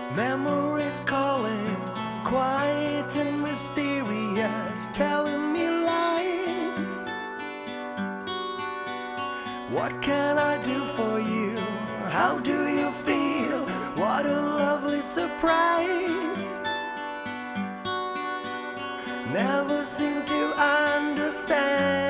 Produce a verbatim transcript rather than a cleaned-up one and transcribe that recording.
Memories calling, quiet and mysterious, telling me lies. What can I do for you? How do you feel? What a lovely surprise. Never seem to understand